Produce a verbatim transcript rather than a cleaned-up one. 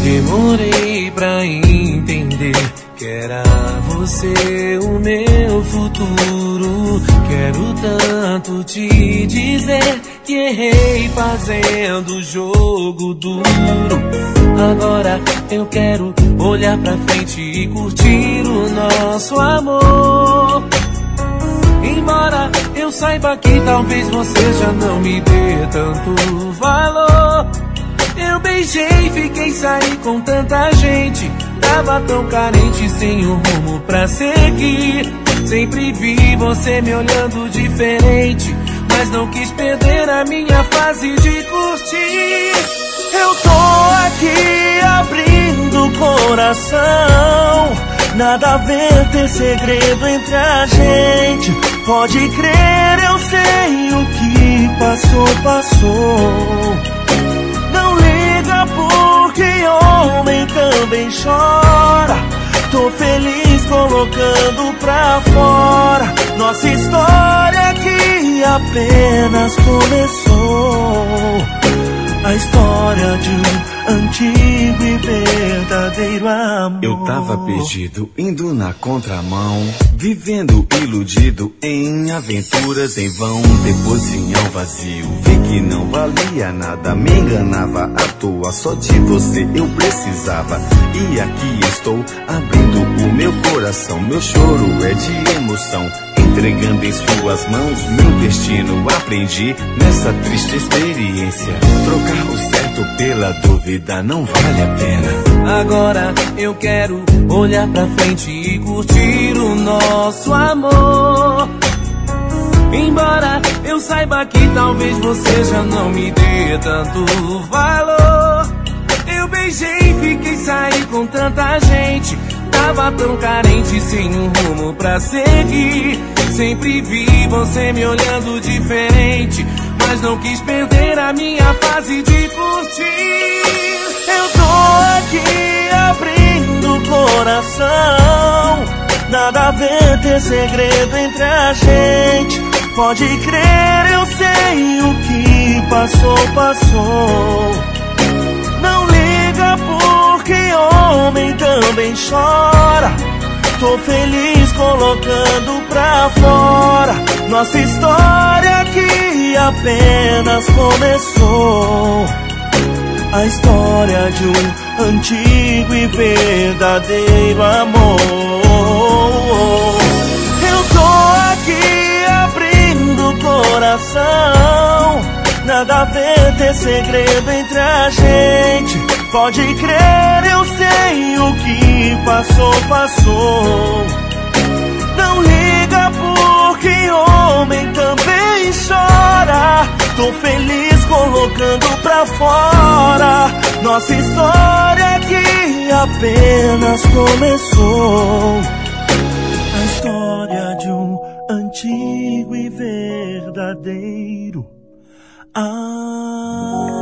Demorei pra entender que era você o meu futuro. Quero tanto te dizer que errei fazendo jogo duro. Agora eu quero olhar pra frente e curtir o nosso amor. Embora eu saiba que talvez você já não me dê tanto valor. Eu beijei, fiquei, saí com tanta gente. Tava tão carente, sem um rumo pra seguir. Sempre vi você me olhando diferente, mas não quis perder a minha fase de curtir. Eu tô aqui abrindo o coração. Nada a ver ter segredo entre a gente. Pode crer, eu sei o que passou, passou. Não liga porque homem também chora. Tô feliz colocando pra fora nossa história que apenas começou. A história de um antigo e verdadeiro amor. Eu tava perdido, indo na contramão, vivendo iludido em aventuras em vão. Depois vinha o vazio, vi que não valia nada. Me enganava à toa, só de você eu precisava. E aqui estou, abrindo o meu coração. Meu choro é de emoção, entregando em suas mãos meu destino. Aprendi nessa triste experiência, trocar o certo pela dúvida não vale a pena. Agora eu quero olhar pra frente e curtir o nosso amor. Embora eu saiba que talvez você já não me dê tanto valor. Eu beijei, fiquei, saí com tanta gente. Tava tão carente, sem um rumo pra seguir. Sempre vi você me olhando diferente, mas não quis perder a minha fase de curtir. Eu tô aqui abrindo o coração. Nada a ver ter segredo entre a gente. Pode crer, eu sei o que passou, passou. Não liga porque homem também chora. Tô feliz colocando pra fora nossa história que apenas começou. A história de um antigo e verdadeiro amor. Eu tô aqui abrindo o coração. Nada a ver ter segredo entre a gente. Pode crer, eu sei o que passou, passou. Não liga porque homem também chora. Tô feliz colocando pra fora nossa história que apenas começou. A história de um antigo e verdadeiro amor.